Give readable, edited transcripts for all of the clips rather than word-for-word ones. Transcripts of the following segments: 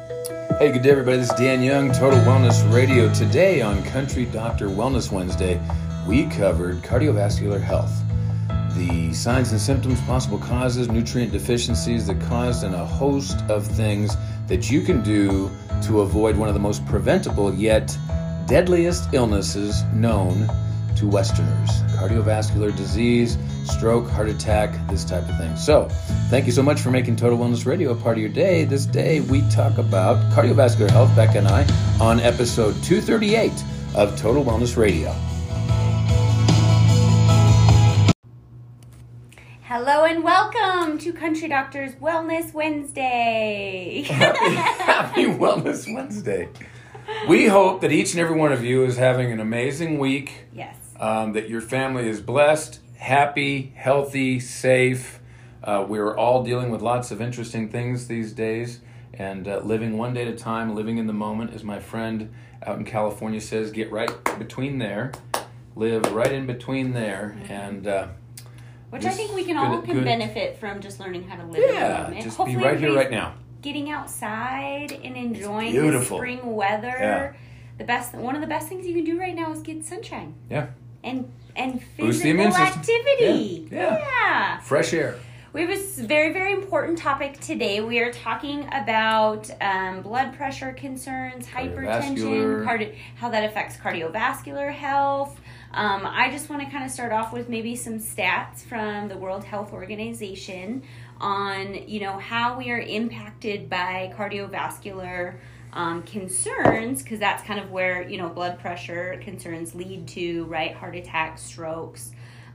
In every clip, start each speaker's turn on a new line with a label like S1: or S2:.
S1: Hey, good day, everybody. This is Dan Young, Total Wellness Radio. Today on Country Doctor Wellness Wednesday, we covered cardiovascular health, the signs and symptoms, possible causes, nutrient deficiencies that caused, and a host of things that you can do to avoid one of the most preventable yet deadliest illnesses known to Westerners: cardiovascular disease, stroke, heart attack, this type of thing. So, thank you so much for making Total Wellness Radio a part of your day. This day, we talk about cardiovascular health, Becca and I, on episode 238 of Total Wellness Radio.
S2: Hello and welcome to Country Doctor's Wellness Wednesday.
S1: Happy Wellness Wednesday. We hope that each and every one of you is having an amazing week.
S2: Yes.
S1: That your family is blessed, happy, healthy, safe. We're all dealing with lots of interesting things these days, and living one day at a time, living in the moment, as my friend out in California says, get right between there, live right in between there, and
S2: which I think we can all benefit from, just learning how to live in the moment.
S1: Just
S2: Hopefully
S1: be right here, right now.
S2: Getting outside and enjoying the spring weather.
S1: Yeah.
S2: One of the best things you can do right now is get sunshine.
S1: Yeah.
S2: And
S1: boost the
S2: physical
S1: immune system.
S2: Activity.
S1: Yeah. Fresh air.
S2: We have a very, very important topic today. We are talking about blood pressure concerns, hypertension, how that affects cardiovascular health. I just want to kind of start off with maybe some stats from the World Health Organization on, how we are impacted by cardiovascular concerns, because that's kind of where, blood pressure concerns lead to, right? Heart attacks, strokes.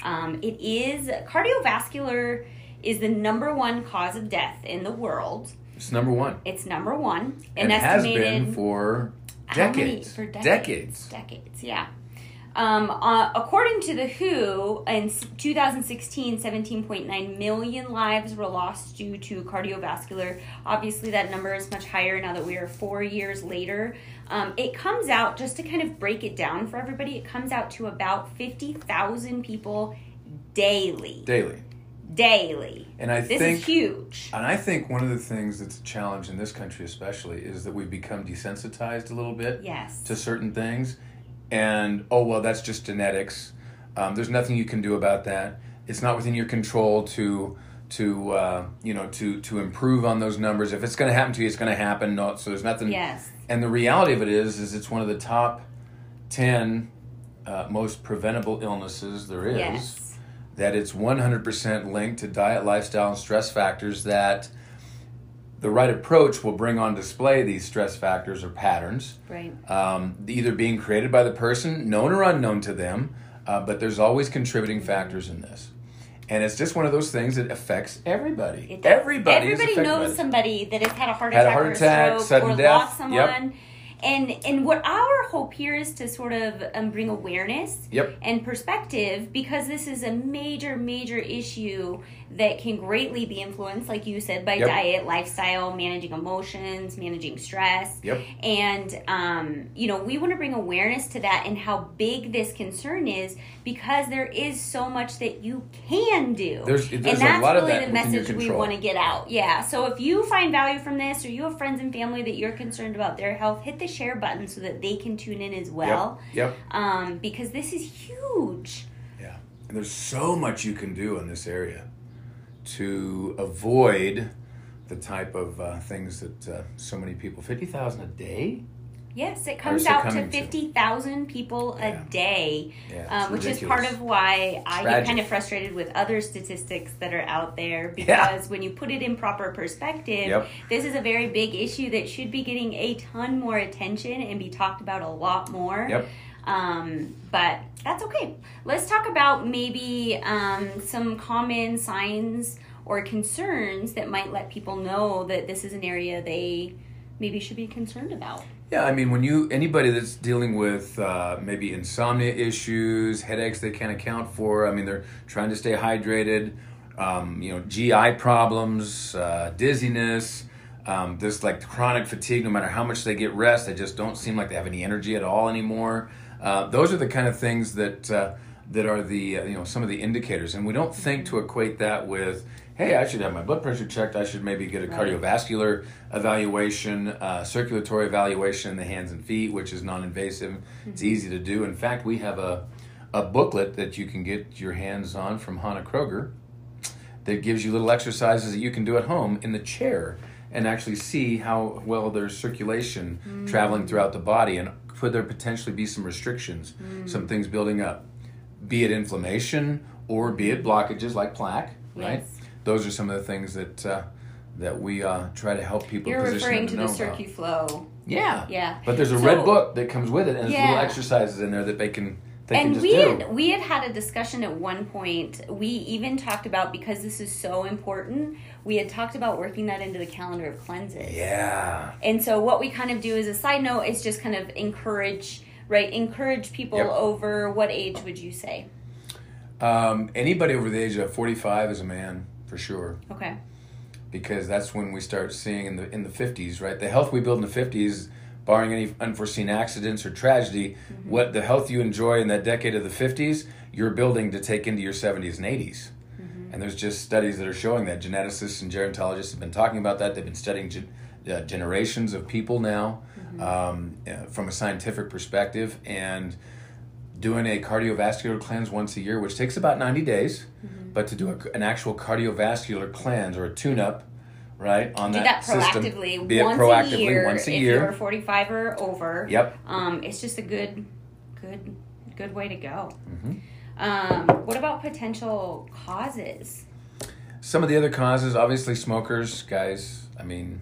S2: Cardiovascular is the number one cause of death in the world.
S1: It's number one.
S2: And
S1: it has been for decades.
S2: Decades, yeah. According to the WHO, in 2016, 17.9 million lives were lost due to cardiovascular. Obviously, that number is much higher now that we are 4 years later. It comes out, just to kind of break it down for everybody, it comes out to about 50,000 people daily. And this is huge.
S1: And I think one of the things that's a challenge in this country especially is that we've become desensitized a little bit to certain things. And, that's just genetics. There's nothing you can do about that. It's not within your control to improve on those numbers. If it's going to happen to you, it's going to happen. No, so there's nothing.
S2: Yes.
S1: And the reality of it is it's one of the top 10 most preventable illnesses there is.
S2: Yes.
S1: That it's 100% linked to diet, lifestyle, and stress factors, that the right approach will bring on display these stress factors or patterns.
S2: Right.
S1: Either being created by the person, known or unknown to them, but there's always contributing factors in this. And it's just one of those things that affects everybody. Everybody
S2: knows somebody that has had a heart attack or a stroke or
S1: death.
S2: Lost someone.
S1: Yep.
S2: And what our hope here is to sort of bring awareness and perspective, because this is a major, major issue that can greatly be influenced, like you said, by diet, lifestyle, managing emotions, managing stress. And, we want to bring awareness to that and how big this concern is, because there is so much that you can do.
S1: There's
S2: and that's
S1: a lot
S2: really
S1: of that
S2: the message we want to get out. Yeah. So if you find value from this, or you have friends and family that you're concerned about their health, hit the share button so that they can tune in as well. Because this is huge.
S1: Yeah. And there's so much you can do in this area to avoid the type of things that so many people, 50,000 a day?
S2: Yes, it comes out to 50,000 people a day, which is part of why I get kind of frustrated with other statistics that are out there, because when you put it in proper perspective, this is a very big issue that should be getting a ton more attention and be talked about a lot more. But that's okay. Let's talk about maybe some common signs or concerns that might let people know that this is an area they maybe should be concerned about.
S1: Yeah, I mean, anybody that's dealing with maybe insomnia issues, headaches they can't account for, I mean, they're trying to stay hydrated, GI problems, dizziness, this like chronic fatigue, no matter how much they get rest, they just don't seem like they have any energy at all anymore. Those are the kind of things that are the some of the indicators, and we don't think to equate that with, hey, I should have my blood pressure checked. I should maybe get a cardiovascular evaluation, circulatory evaluation in the hands and feet, which is non-invasive. Mm-hmm. It's easy to do. In fact, we have a booklet that you can get your hands on from Hannah Kroger that gives you little exercises that you can do at home in the chair and actually see how well there's circulation traveling throughout the body, and could there potentially be some restrictions, some things building up, be it inflammation or be it blockages like plaque, right?
S2: Yes.
S1: Those are some of the things that we try to help people.
S2: You're referring to the CircuFlow.
S1: Yeah. But there's a red book that comes with it, and there's little exercises in there that they can
S2: we had a discussion at one point. We even talked about, because this is so important, we had talked about working that into the calendar of cleanses.
S1: Yeah.
S2: And so what we kind of do as a side note is just kind of encourage people over, what age would you say?
S1: Anybody over the age of 45 is a man, for sure.
S2: Okay.
S1: Because that's when we start seeing in the 50s, right? The health we build in the 50s, barring any unforeseen accidents or tragedy, what the health you enjoy in that decade of the 50s, you're building to take into your 70s and 80s. And there's just studies that are showing that. Geneticists and gerontologists have been talking about that. They've been studying generations of people now from a scientific perspective, and doing a cardiovascular cleanse once a year, which takes about 90 days, but to do an actual cardiovascular cleanse or a tune-up, right, on that system.
S2: Do that proactively once a year. If you're 45 or over.
S1: Yep.
S2: It's just a good way to go. What about potential causes?
S1: Some of the other causes, obviously smokers, guys. I mean,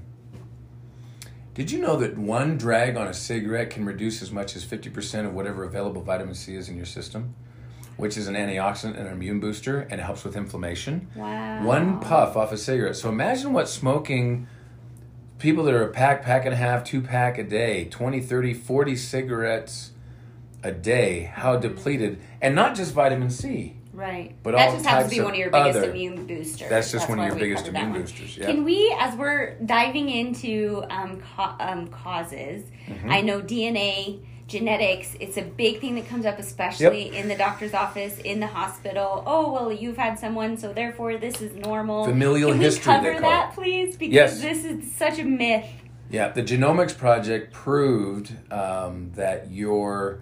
S1: did you know that one drag on a cigarette can reduce as much as 50% of whatever available vitamin C is in your system, which is an antioxidant and an immune booster, and it helps with inflammation?
S2: Wow.
S1: One puff off a cigarette. So imagine what smoking, people that are a pack and a half, 2-pack a day, 20, 30, 40 cigarettes a day, how depleted, and not just vitamin C.
S2: Right.
S1: But
S2: that
S1: all
S2: just happens to be one of your biggest
S1: other,
S2: immune boosters.
S1: That's just one of your biggest immune boosters. Yeah.
S2: Can we, as we're diving into causes, I know DNA, genetics, it's a big thing that comes up, especially in the doctor's office, in the hospital. Oh, well, you've had someone, so therefore this is normal.
S1: Familial history,
S2: Can we cover that, please? Because this is such a myth.
S1: Yeah, the Genomics Project proved that your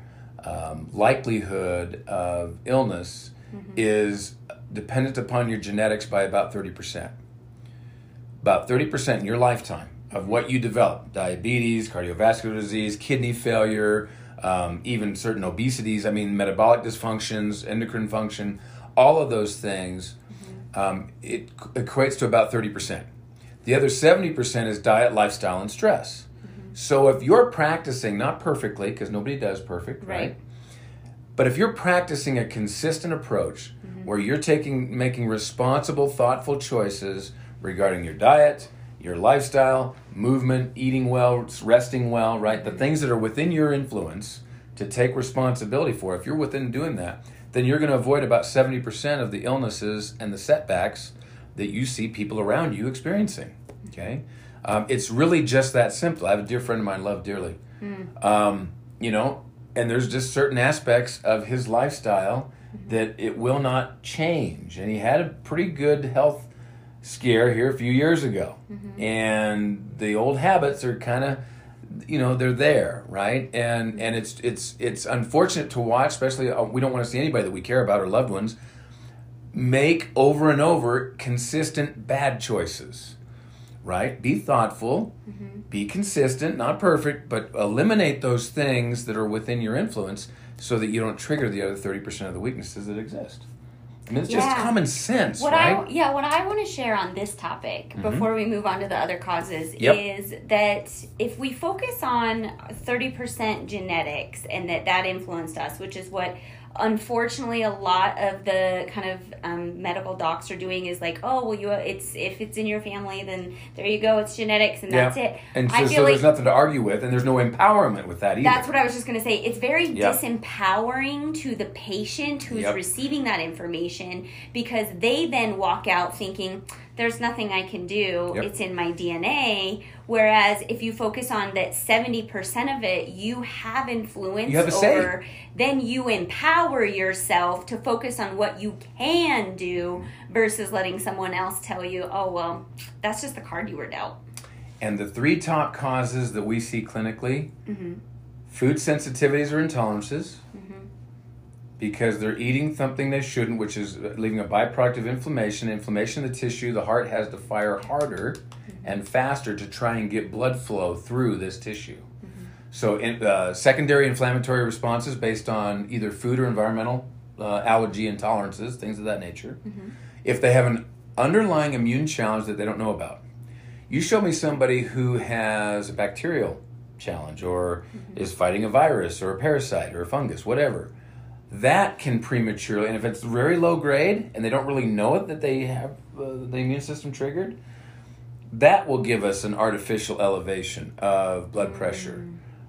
S1: likelihood of illness is dependent upon your genetics by about 30%. About 30% in your lifetime of what you develop: diabetes, cardiovascular disease, kidney failure, even certain obesities, metabolic dysfunctions, endocrine function, all of those things, it equates to about 30%. The other 70% is diet, lifestyle, and stress. So if you're practicing, not perfectly, because nobody does perfect, right? But if you're practicing a consistent approach where you're making responsible, thoughtful choices regarding your diet, your lifestyle, movement, eating well, resting well, right? The things that are within your influence to take responsibility for, if you're within doing that, then you're going to avoid about 70% of the illnesses and the setbacks that you see people around you experiencing, okay? It's really just that simple. I have a dear friend of mine I love dearly. And there's just certain aspects of his lifestyle that it will not change. And he had a pretty good health scare here a few years ago. And the old habits are kind of, they're there, right? And it's unfortunate to watch, especially we don't want to see anybody that we care about or loved ones make over and over consistent bad choices, right? Be thoughtful, be consistent, not perfect, but eliminate those things that are within your influence so that you don't trigger the other 30% of the weaknesses that exist. It's just common sense, right?
S2: What I want to share on this topic before we move on to the other causes is that if we focus on 30% genetics and that influenced us, which is what unfortunately a lot of the kind of medical docs are doing, is like, oh, well, if it's in your family, then there you go, it's genetics, and that's it.
S1: And so there's nothing to argue with, and there's no empowerment with that either.
S2: That's what I was just going to say. It's very disempowering to the patient who's receiving that information, because they then walk out thinking, there's nothing I can do. Yep. It's in my DNA. Whereas if you focus on that 70% of it, you have influence over, then you empower yourself to focus on what you can do versus letting someone else tell you, oh, well, that's just the card you were dealt.
S1: And the 3 top causes that we see clinically, food sensitivities or intolerances, because they're eating something they shouldn't, which is leaving a byproduct of inflammation. Inflammation of the tissue, the heart has to fire harder and faster to try and get blood flow through this tissue. So secondary inflammatory responses based on either food or environmental allergy intolerances, things of that nature. If they have an underlying immune challenge that they don't know about. You show me somebody who has a bacterial challenge or is fighting a virus or a parasite or a fungus, whatever. That can prematurely, and if it's very low grade and they don't really know it that they have the immune system triggered, that will give us an artificial elevation of blood pressure.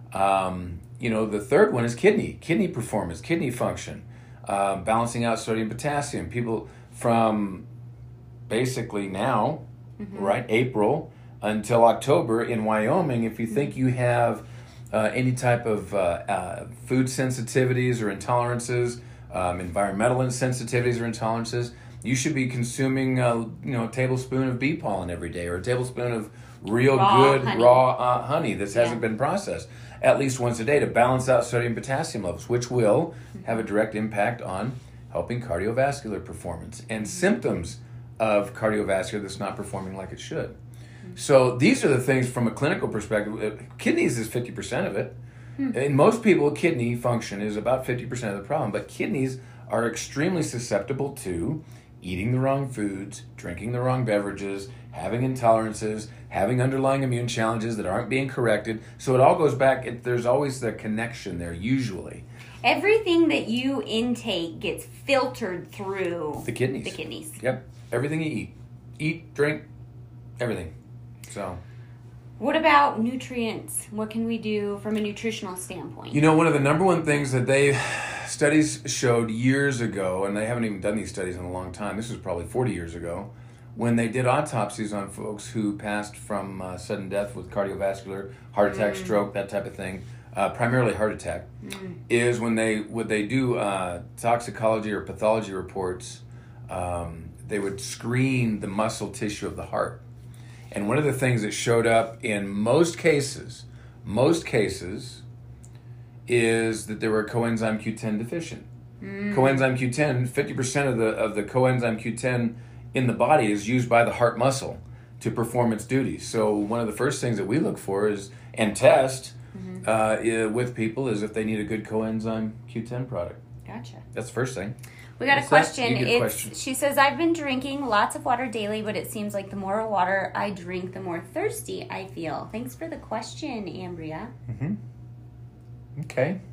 S1: The third one is kidney performance, kidney function, balancing out sodium, potassium. People from basically now, right, April until October in Wyoming, if you think you have any type of food sensitivities or intolerances, environmental sensitivities or intolerances, you should be consuming a tablespoon of bee pollen every day or a tablespoon of real raw honey that hasn't been processed at least once a day to balance out sodium potassium levels, which will have a direct impact on helping cardiovascular performance and symptoms of cardiovascular that's not performing like it should. So these are the things from a clinical perspective. Kidneys is 50% of it. In most people, kidney function is about 50% of the problem, but kidneys are extremely susceptible to eating the wrong foods, drinking the wrong beverages, having intolerances, having underlying immune challenges that aren't being corrected. So it all goes back, there's always the connection there, usually.
S2: Everything that you intake gets filtered through
S1: the kidneys. Yep. Everything you eat, drink, everything. So,
S2: what about nutrients? What can we do from a nutritional standpoint?
S1: One of the number one things that studies showed years ago, and they haven't even done these studies in a long time, this was probably 40 years ago, when they did autopsies on folks who passed from sudden death with cardiovascular, heart attack, stroke, that type of thing, primarily heart attack, is when they do toxicology or pathology reports, they would screen the muscle tissue of the heart. And one of the things that showed up in most cases, is that they were coenzyme Q10 deficient. Coenzyme Q10, 50% of the coenzyme Q10 in the body is used by the heart muscle to perform its duties. So one of the first things that we look for and test with people is if they need a good coenzyme Q10 product.
S2: Gotcha.
S1: That's the first thing.
S2: We got a question. She says, I've been drinking lots of water daily, but it seems like the more water I drink, the more thirsty I feel. Thanks for the question, Ambria.
S1: Okay.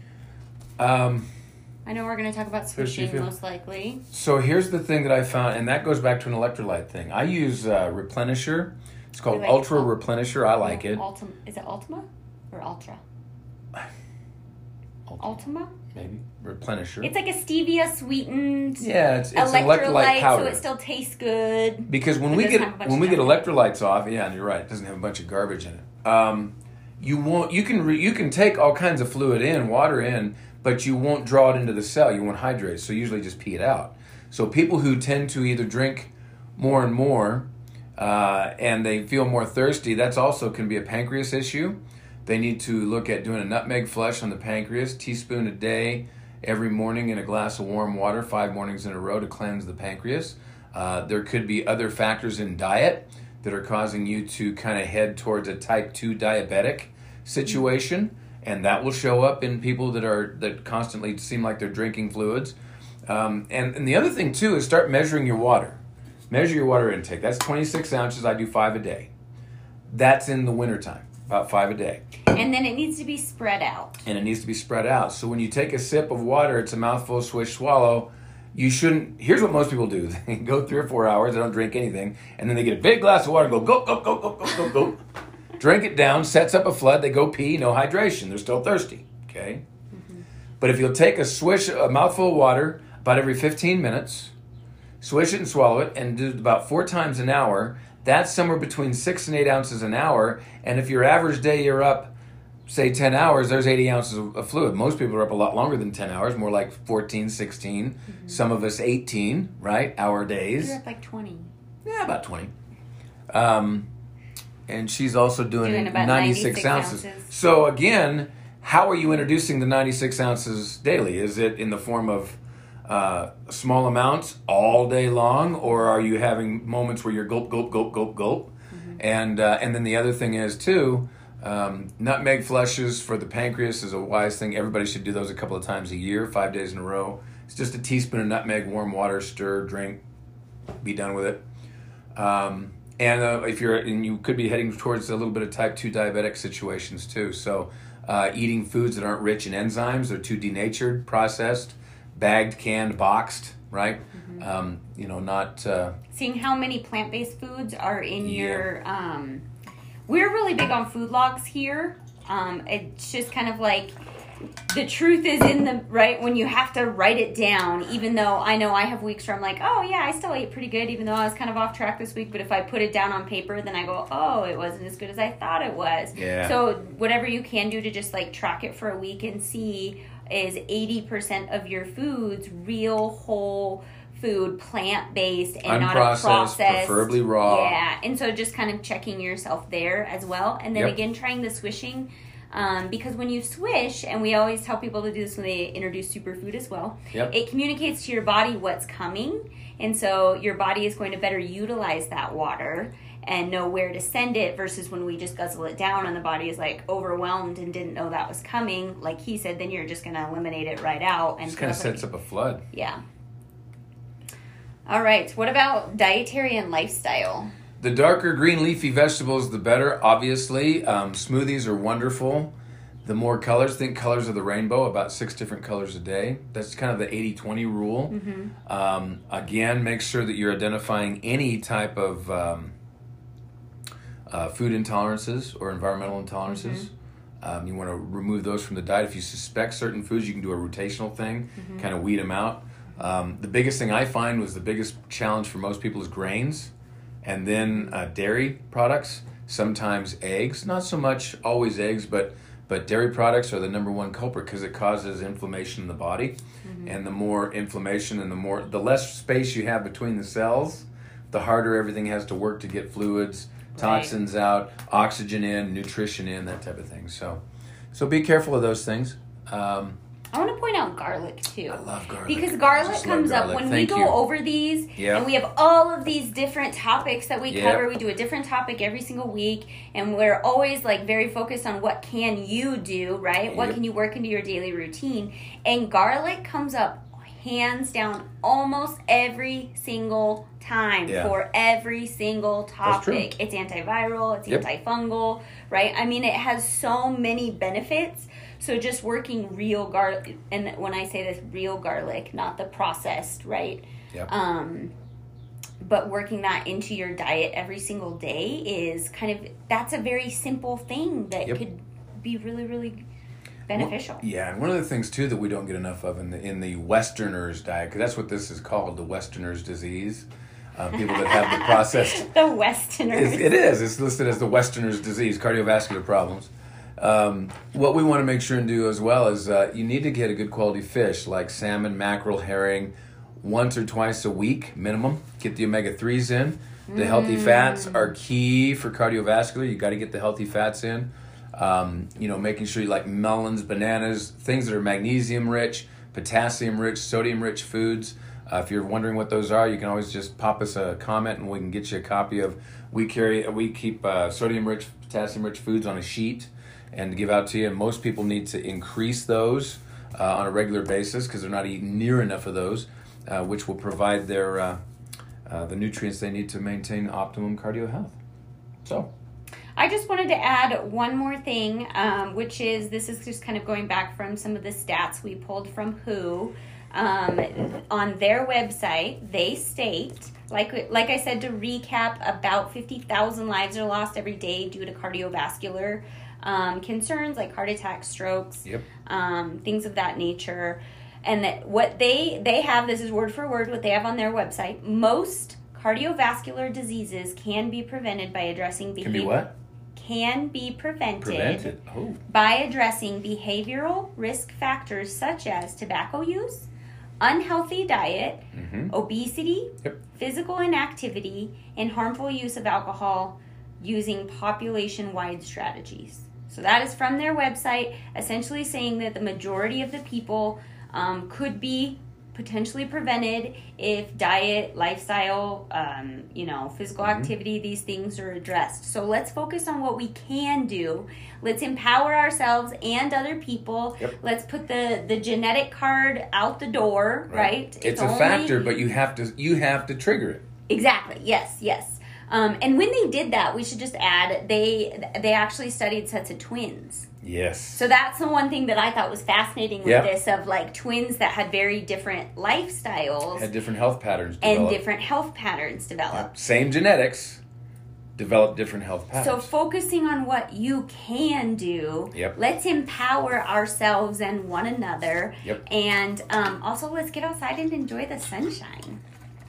S2: I know we're going to talk about switching most likely.
S1: So here's the thing that I found, and that goes back to an electrolyte thing. I use Replenisher. It's called Ultra Replenisher. I like it.
S2: Is it Ultima or Ultra? Ultima?
S1: Maybe. Replenisher.
S2: It's like a stevia sweetened
S1: it's electrolyte powder.
S2: So it still tastes good.
S1: Because when we get electrolytes off, and you're right, it doesn't have a bunch of garbage in it. You can take all kinds of fluid in, water in, but you won't draw it into the cell. You won't hydrate it, so you usually just pee it out. So people who tend to either drink more and more and they feel more thirsty, that's also can be a pancreas issue. They need to look at doing a nutmeg flush on the pancreas, teaspoon a day, every morning in a glass of warm water, 5 mornings in a row to cleanse the pancreas. There could be other factors in diet that are causing you to kind of head towards a type 2 diabetic situation, and that will show up in people that constantly seem like they're drinking fluids. And the other thing too is start measuring your water. Measure your water intake. That's 26 ounces. I do 5 a day. That's in the wintertime. About 5 a day.
S2: And then it needs to be spread out.
S1: So when you take a sip of water, it's a mouthful, swish, swallow. You shouldn't. Here's what most people do. They go 3 or 4 hours, they don't drink anything, and then they get a big glass of water and go, go, go, go, go, go, go, go. Drink it down, sets up a flood, they go pee, no hydration. They're still thirsty, okay? But if you'll take a mouthful of water about every 15 minutes, swish it and swallow it, and do about 4 times an hour. That's somewhere between 6 and 8 ounces an hour. And if your average day you're up, say 10 hours, there's 80 ounces of fluid. Most people are up a lot longer than 10 hours, more like 14, 16. Mm-hmm. Some of us 18, right? Hour days.
S2: You're up like 20.
S1: Yeah, about 20. And she's also doing
S2: about
S1: 96 ounces. So again, how are you introducing the 96 ounces daily? Is it in the form of small amounts all day long, or are you having moments where you're gulp, gulp, gulp, gulp, gulp? Mm-hmm. And then the other thing is too, nutmeg flushes for the pancreas is a wise thing. Everybody should do those a couple of times a year, 5 days in a row. It's just a teaspoon of nutmeg, warm water, stir, drink, be done with it. If you could be heading towards a little bit of type 2 diabetic situations too. So eating foods that aren't rich in enzymes, they're too denatured, processed, bagged, canned, boxed, right? Mm-hmm. Not...
S2: Seeing how many plant-based foods are in your... We're really big on food logs here. It's just kind of like... The truth is in the, right, when you have to write it down, even though I know I have weeks where I'm like, oh yeah, I still ate pretty good, even though I was kind of off track this week. But if I put it down on paper, then I go, oh, it wasn't as good as I thought it was.
S1: Yeah.
S2: So whatever you can do to just like track it for a week and see, is 80% of your foods real whole food, plant-based, and not a processed,
S1: preferably raw.
S2: Yeah, and so just kind of checking yourself there as well. And then again, trying the swishing. Because when you swish, and we always tell people to do this when they introduce superfood as well, it communicates to your body what's coming, and so your body is going to better utilize that water and know where to send it, versus when we just guzzle it down and the body is like overwhelmed and didn't know that was coming, like he said, then you're just going to eliminate it right out. And
S1: just kind of sets up a flood.
S2: Yeah. All right, what about dietary and lifestyle?
S1: The darker green leafy vegetables, the better, obviously. Smoothies are wonderful. The more colors, think colors of the rainbow, about 6 different colors a day. That's kind of the 80-20 rule. Mm-hmm. Again, make sure that you're identifying any type of food intolerances or environmental intolerances. Mm-hmm. You want to remove those from the diet. If you suspect certain foods, you can do a rotational thing, kind of weed them out. The biggest thing I find was the biggest challenge for most people is grains. And then dairy products, sometimes eggs, not so much always eggs, but dairy products are the number one culprit because it causes inflammation in the body. Mm-hmm. And the more inflammation and the less space you have between the cells, the harder everything has to work to get fluids, toxins out, oxygen in, nutrition in, that type of thing. So be careful of those things.
S2: I want to point out garlic, too.
S1: I love garlic.
S2: Because garlic comes up when we go over these, and we have all of these different topics that we cover. We do a different topic every single week, and we're always like very focused on what can you do, right? What can you work into your daily routine? And garlic comes up hands down almost every single time for every single topic. It's antiviral, it's antifungal, right? I mean, it has so many benefits. So just working real garlic, and when I say this, real garlic, not the processed, right?
S1: Yep.
S2: But working that into your diet every single day is that's a very simple thing that could be really, really beneficial.
S1: Well, and one of the things too that we don't get enough of in the Westerners diet, because that's what this is called, the Westerners disease. People that have the processed...
S2: The Westerners.
S1: It is. It's listed as the Westerners disease, cardiovascular problems. What we want to make sure and do as well is you need to get a good quality fish like salmon, mackerel, herring once or twice a week minimum. Get the omega-3s in. The healthy fats are key for cardiovascular. You got to get the healthy fats in. Making sure you like melons, bananas, things that are magnesium rich, potassium rich, sodium rich foods. If you're wondering what those are, you can always just pop us a comment and we can get you a copy of. We keep sodium rich, potassium rich foods on a sheet and give out to you. And most people need to increase those on a regular basis because they're not eating near enough of those, which will provide their the nutrients they need to maintain optimum cardio health. So,
S2: I just wanted to add one more thing, which is this is just kind of going back from some of the stats we pulled from WHO. On their website, they state, like I said, to recap, about 50,000 lives are lost every day due to cardiovascular concerns like heart attacks, strokes, things of that nature. And that what they have, this is word for word what they have on their website, most cardiovascular diseases can be prevented by addressing behavior.
S1: Can be what?
S2: Can be prevented by addressing behavioral risk factors such as tobacco use, unhealthy diet, obesity, physical inactivity, and harmful use of alcohol using population-wide strategies. So that is from their website, essentially saying that the majority of the people could be potentially prevented if diet, lifestyle, physical activity, these things are addressed. So let's focus on what we can do. Let's empower ourselves and other people. Let's put the genetic card out the door, right?
S1: It's a factor, but you have to trigger it.
S2: Exactly. Yes. And when they did that, we should just add, they actually studied sets of twins.
S1: Yes.
S2: So that's the one thing that I thought was fascinating with this, of like twins that had very different lifestyles.
S1: Had different health patterns develop.
S2: And different health patterns develop.
S1: Same genetics, develop different health patterns.
S2: So focusing on what you can do, let's empower ourselves and one another. And also let's get outside and enjoy the sunshine.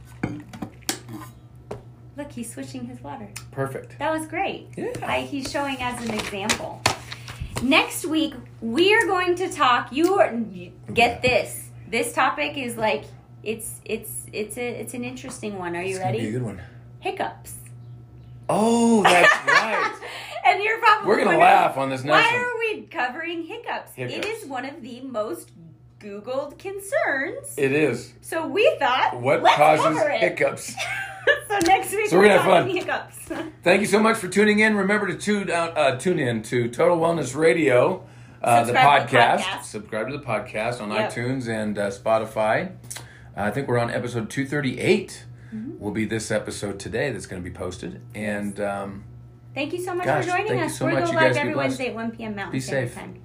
S2: Look, he's switching his water.
S1: Perfect.
S2: That was great.
S1: Yeah.
S2: He's showing as an example. Next week, we are going to talk. Get this. This topic is like it's an interesting one. Are you ready?
S1: It's gonna be a good one.
S2: Hiccups.
S1: Oh, that's right.
S2: And you're probably
S1: we're gonna laugh on this next one.
S2: Why are we covering hiccups? It is one of the most Googled concerns.
S1: It is.
S2: So we thought,
S1: what
S2: let's
S1: causes
S2: cover it.
S1: hiccups?
S2: So next week
S1: we're gonna have fun.
S2: Hiccups.
S1: Thank you so much for tuning in. Remember to tune in to Total Wellness Radio, the podcast. Subscribe to the podcast on iTunes and Spotify. I think we're on episode 238. Will be this episode today that's going to be posted. And
S2: thank you so much for joining us. We're going live every Wednesday at 1 p.m. Mountain Standard Time.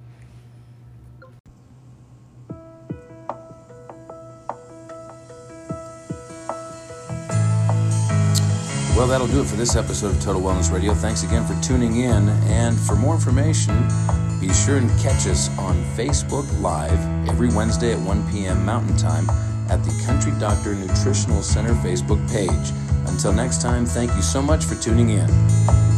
S1: Well, that'll do it for this episode of Total Wellness Radio. Thanks again for tuning in. And for more information, be sure and catch us on Facebook Live every Wednesday at 1 p.m. Mountain Time at the Country Doctor Nutritional Center Facebook page. Until next time, thank you so much for tuning in.